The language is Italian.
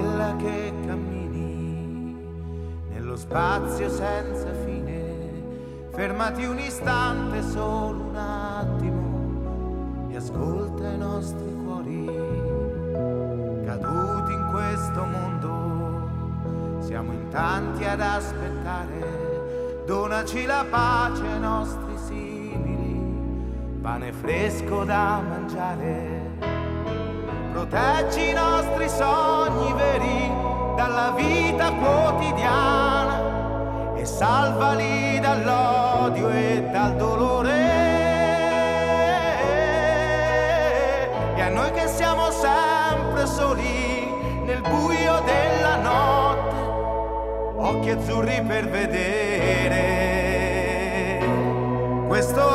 quella che cammini nello spazio senza fine, fermati un istante, solo un attimo, e ascolta i nostri cuori caduti in questo mondo. Siamo in tanti ad aspettare, donaci la pace ai nostri simili, pane fresco da mangiare. Proteggi i nostri sogni veri dalla vita quotidiana e salvali dall'odio e dal dolore. E a noi che siamo sempre soli nel buio della notte, occhi azzurri per vedere questo